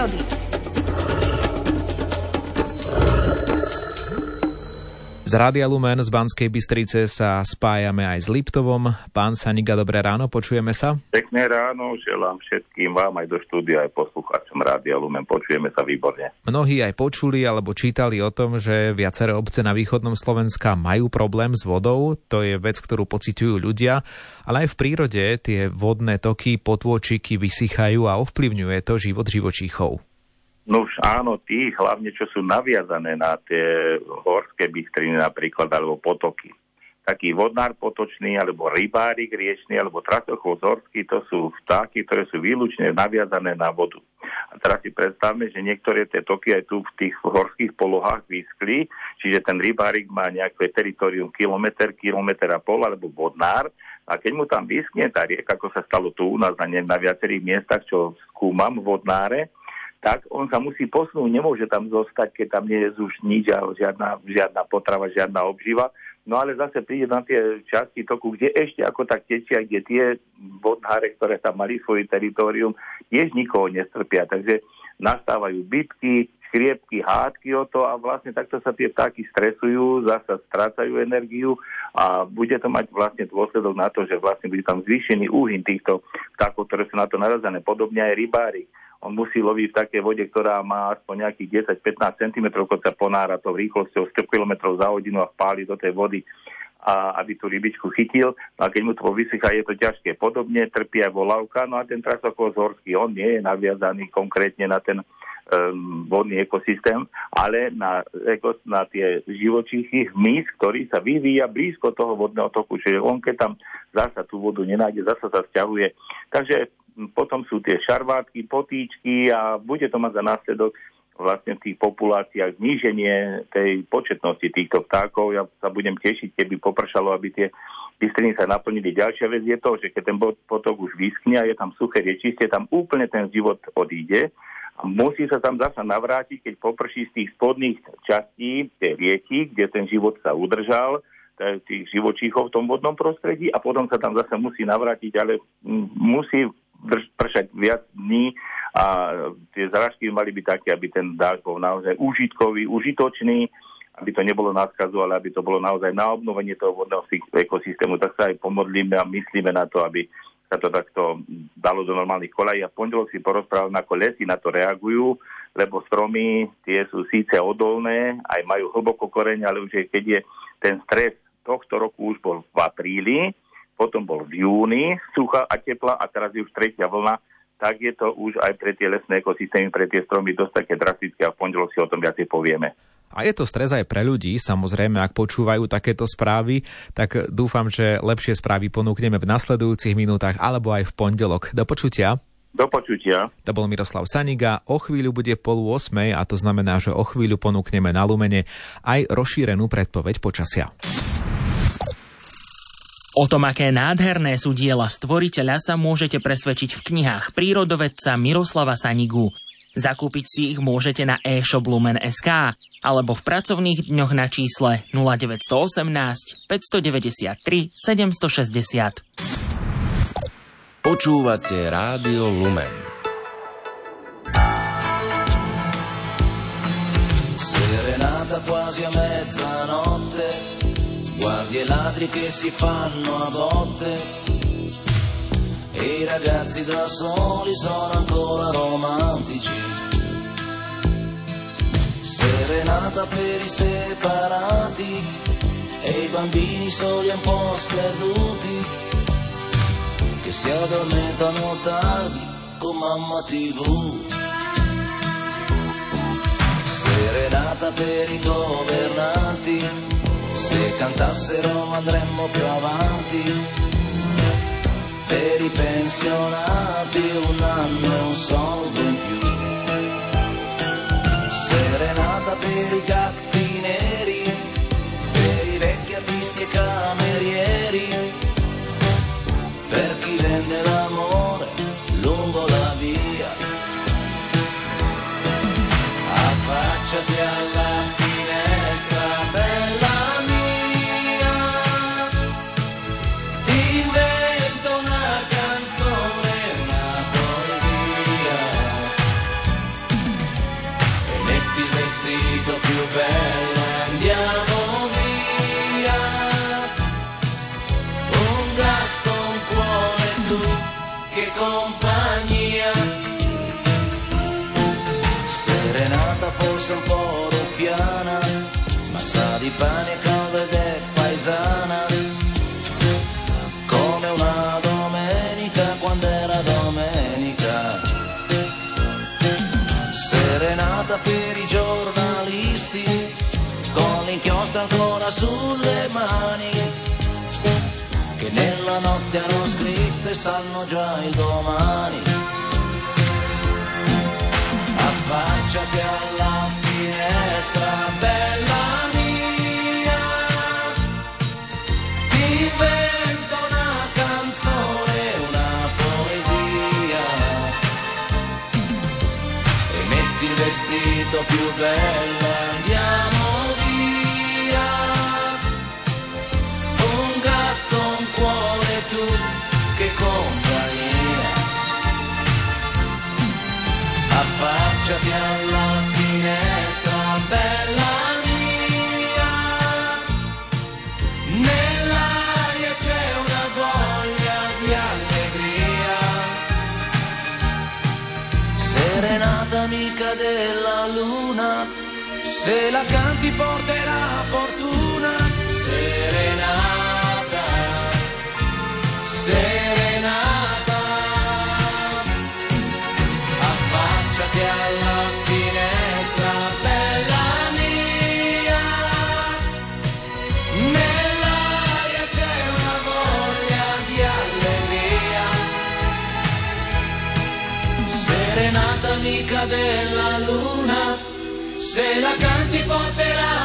prírody. Z Rádia Lumen z Banskej Bystrice sa spájame aj s Liptovom. Pán Saniga, dobré ráno, počujeme sa? Pekné ráno, želám všetkým vám aj do štúdia, aj poslucháčom Rádia Lumen. Počujeme sa výborne. Mnohí aj počuli alebo čítali o tom, že viaceré obce na východnom Slovenska majú problém s vodou. To je vec, ktorú pociťujú ľudia. Ale aj v prírode tie vodné toky, potôčiky vysychajú a ovplyvňuje to život živočíchov. No už áno, tí hlavne, čo sú naviazané na tie horské bystriny napríklad, alebo potoky. Taký vodnár potočný, alebo rybárik riečný, alebo trasochvosť horský, to sú vtáky, ktoré sú výlučne naviazané na vodu. A teraz si predstavme, že niektoré tie toky aj tu v tých horských polohách vyskli, čiže ten rybárik má nejaké teritorium kilometr a pol, alebo vodnár, a keď mu tam vyskne tá rieka, ako sa stalo tu u nás na viacerých miestach, čo skúmam vodnáre, tak on sa musí posunúť, nemôže tam zostať, keď tam nie je už nič a žiadna potrava, žiadna obživa. No ale zase príde na tie časti toku, kde ešte ako tak tečia, kde tie vodnáre, ktoré tam mali svoje teritorium, tiež nikoho nestrpia. Takže nastávajú bitky, škriepky, hádky o to a vlastne takto sa tie vtáky stresujú, zasa strácajú energiu a bude to mať vlastne dôsledok na to, že vlastne bude tam zvýšený úhyn týchto vtákov, ktoré sú na to narazené. Podobne aj rybári. On musí loviť v takej vode, ktorá má aspoň nejakých 10-15 cm, keď sa ponára to v rýchlosťou 100 km za hodinu a vpáli do tej vody, a aby tú rybičku chytil. No a keď mu to vysychá, je to ťažké. Podobne trpí aj volavka, no a ten trasochvosť horský, on nie je naviazaný konkrétne na ten vodný ekosystém, ale na tie živočíchy, hmyz, ktorý sa vyvíja blízko toho vodného toku. Čiže on, keď tam zasa tú vodu nenájde, zasa sa sťahuje. Takže potom sú tie šarvátky, potýčky a bude to mať za následok vlastne v tých populáciách zníženie tej početnosti týchto vtákov. Ja sa budem tešiť, keby popršalo, aby tie bystriny sa naplnili. Ďalšia vec je to, že keď ten potok už vyschne a je tam suché riečistie, tam úplne ten život odíde a musí sa tam zasa navrátiť, keď poprší z tých spodných častí tej rieky, kde ten život sa udržal, tých živočíchov v tom vodnom prostredí, a potom sa tam zase musí navrátiť, ale musí pršať viac dní a tie zrážky mali byť také, aby ten dážď bol naozaj užitkový, užitočný, aby to nebolo na skazu, ale aby to bolo naozaj na obnovenie toho vodného ekosystému. Tak sa aj pomodlíme a myslíme na to, aby sa to takto dalo do normálnych koľají. A v pondelok si porozprával, ako lesy na to reagujú, lebo stromy tie sú síce odolné, aj majú hlboko koreň, ale už keď je ten stres tohto roku už bol v apríli, potom bol v júni suchá a teplá a teraz je už tretia vlna, tak je to už aj pre tie lesné ekosystémy, pre tie stromy dosť také drastické a v pondelok si o tom viacej povieme. A je to stres aj pre ľudí, samozrejme, ak počúvajú takéto správy, tak dúfam, že lepšie správy ponúkneme v nasledujúcich minútach alebo aj v pondelok. Do počutia. Do počutia. To bol Miroslav Saniga. O chvíľu bude 7:30 a to znamená, že o chvíľu ponúkneme na Lumene aj rozšírenú predpoveď počasia. O tom, aké nádherné sú diela stvoriteľa, sa môžete presvedčiť v knihách prírodovedca Miroslava Sanigu. Zakúpiť si ich môžete na e-shop Lumen.sk alebo v pracovných dňoch na čísle 0918 593 760. Počúvate Rádio Lumen. Serenata quasi a mezzanotte, guardi e ladri che si fanno a botte, e i ragazzi da soli sono ancora romantici. Serenata per i separati e i bambini soli un po' sperduti, che si addormentano tardi con mamma TV. Serenata per i governanti, se cantassero andremmo più avanti. Per i pensionati un anno e un soldo in più. Serenata per i gatti neri, per i vecchi artisti e camerieri, per chi vende l'amore lungo la via. Affacciati alla finestra, bella mia, ti invento una canzone, compagnia. Serenata forse un po' ruffiana, ma sa di pane caldo ed è paesana, come una domenica quando era domenica. Serenata per i giornalisti, con l'inchiostro ancora sulle mani, che nella notte hanno scritto e sanno già il domani. Affacciati alla finestra, bella mia, ti invento una canzone, una poesia, e metti il vestito più bello, andiamo via. Un gatto, un cuore, tu che compagnia. Affacciati alla finestra, bella mia, nell'aria c'è una voglia di allegria. Serenata amica della luna, se la canti porterà fortuna. Serenata, serenata, affacciati alla finestra, bella mia, nell'aria c'è una voglia di allegria. Serenata amica della luna, se la canti porterà